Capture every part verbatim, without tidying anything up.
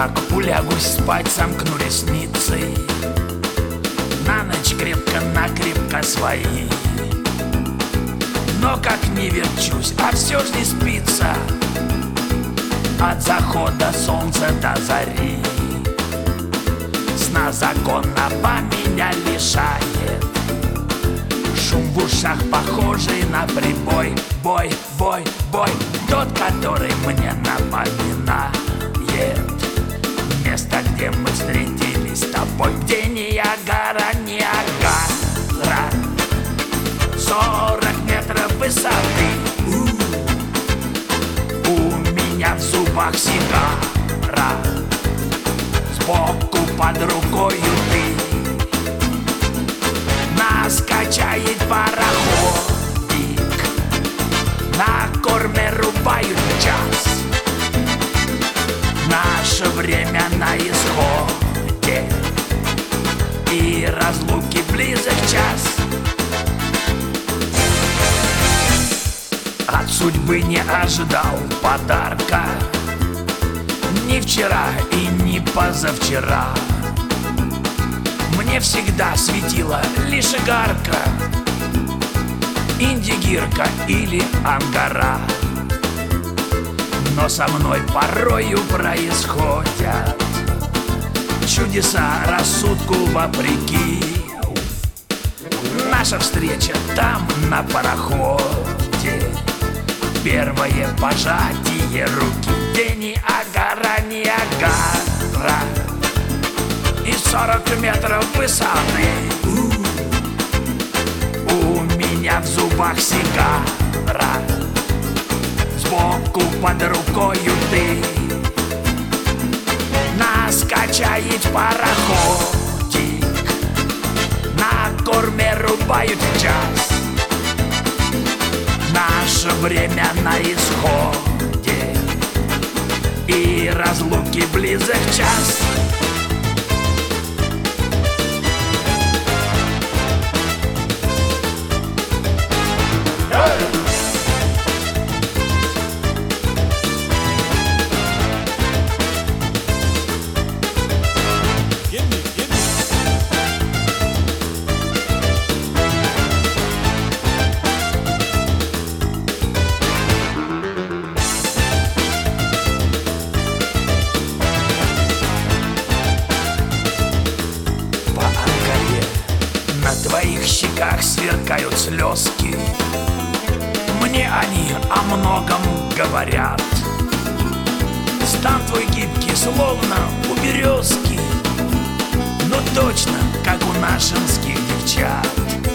Как улягусь спать, сомкну ресницы, на ночь крепко-накрепко свои. Но как не верчусь, а все ж не спится, от захода солнца до зари. Сна законного меня лишает шум в ушах, похожий на прибой. Бой, бой, бой, тот, который мне напоминает место, где мы встретились с тобой, где Ниагара, Ниагара. Сорок метров высоты, у меня в зубах сигара, сбоку под рукою ты. Нас качает пароходик, на корме рубают час. Наше время на исходе, и разлуки близок час. От судьбы не ожидал подарка ни вчера и ни позавчера. Мне всегда светила лишь игарка, индигирка или ангара. Но со мной порою происходят чудеса рассудку вопреки. Наша встреча там на пароходе, первое пожатие руки, где Ниагара, Ниагара, и сорок метров высоты. У меня в зубах сигара, сбоку под рукою ты. Нас качает пароходик, на корме рубают час. Наше время на исходе, и разлуки близок час. На твоих щеках сверкают слезки, мне они о многом говорят. Стан твой гибкий, словно у березки, но точно, как у нашинских девчат.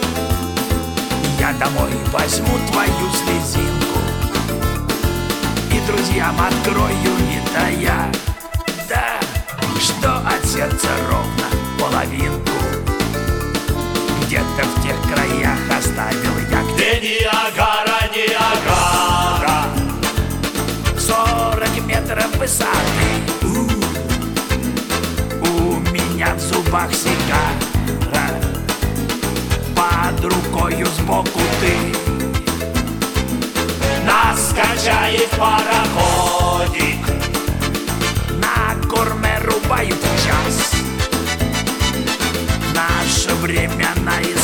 Я домой возьму твою слезинку и друзьям открою, не тая. Да, что от сердца ровно половинку где-то в тех краях оставил я. Где Ниагара, Ниагара, сорок метров высоты, у меня в зубах сигара, под рукою сбоку ты. нас качает пароходик, на корме рубают час. Наше время на